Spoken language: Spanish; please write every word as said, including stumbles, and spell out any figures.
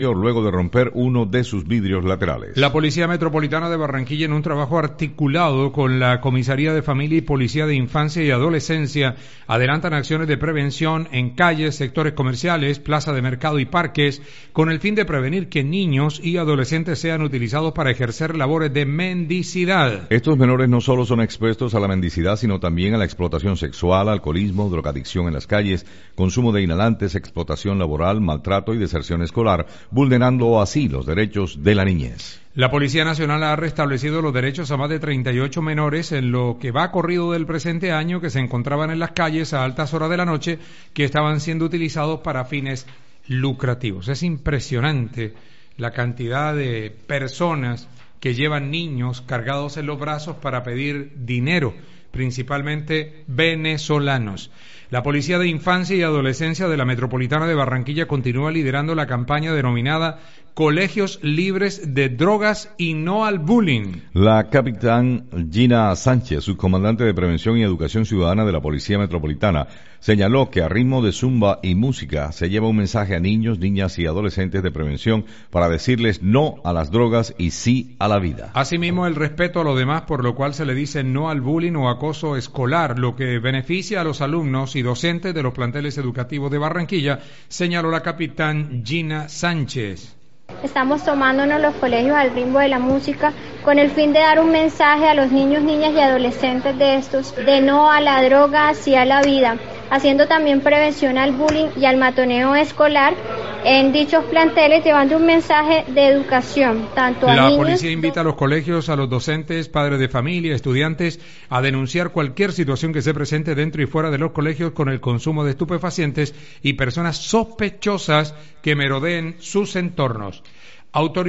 luego de romper uno de sus vidrios laterales. La Policía Metropolitana de Barranquilla, en un trabajo articulado con la Comisaría de Familia y Policía de Infancia y Adolescencia, adelantan acciones de prevención en calles, sectores comerciales, plaza de mercado y parques, con el fin de prevenir que niños y adolescentes sean utilizados para ejercer labores de mendicidad. Estos menores no solo son expuestos a la mendicidad, sino también a la explotación sexual, alcoholismo, drogadicción en las calles, consumo de inhalantes, explotación laboral, maltrato y deserción escolar, vulnerando así los derechos de la niñez. La Policía Nacional ha restablecido los derechos a más de treinta y ocho menores en lo que va corrido del presente año que se encontraban en las calles a altas horas de la noche, que estaban siendo utilizados para fines lucrativos. Es impresionante la cantidad de personas que llevan niños cargados en los brazos para pedir dinero, principalmente venezolanos. La Policía de Infancia y Adolescencia de la Metropolitana de Barranquilla continúa liderando la campaña denominada Colegios Libres de Drogas y No al Bullying. La capitán Gina Sánchez, subcomandante de Prevención y Educación Ciudadana de la Policía Metropolitana, señaló que a ritmo de zumba y música se lleva un mensaje a niños, niñas y adolescentes de prevención para decirles no a las drogas y sí a la vida. Asimismo, el respeto a los demás, por lo cual se le dice no al bullying o acoso escolar, lo que beneficia a los alumnos y docentes de los planteles educativos de Barranquilla, señaló la capitán Gina Sánchez. Estamos tomándonos los colegios al ritmo de la música con el fin de dar un mensaje a los niños, niñas y adolescentes de estos, de no a la droga, sí a la vida, haciendo también prevención al bullying y al matoneo escolar en dichos planteles, llevando un mensaje de educación, tanto a La niños... La policía invita a los colegios, a los docentes, padres de familia, estudiantes, a denunciar cualquier situación que se presente dentro y fuera de los colegios con el consumo de estupefacientes y personas sospechosas que merodeen sus entornos. Autoridades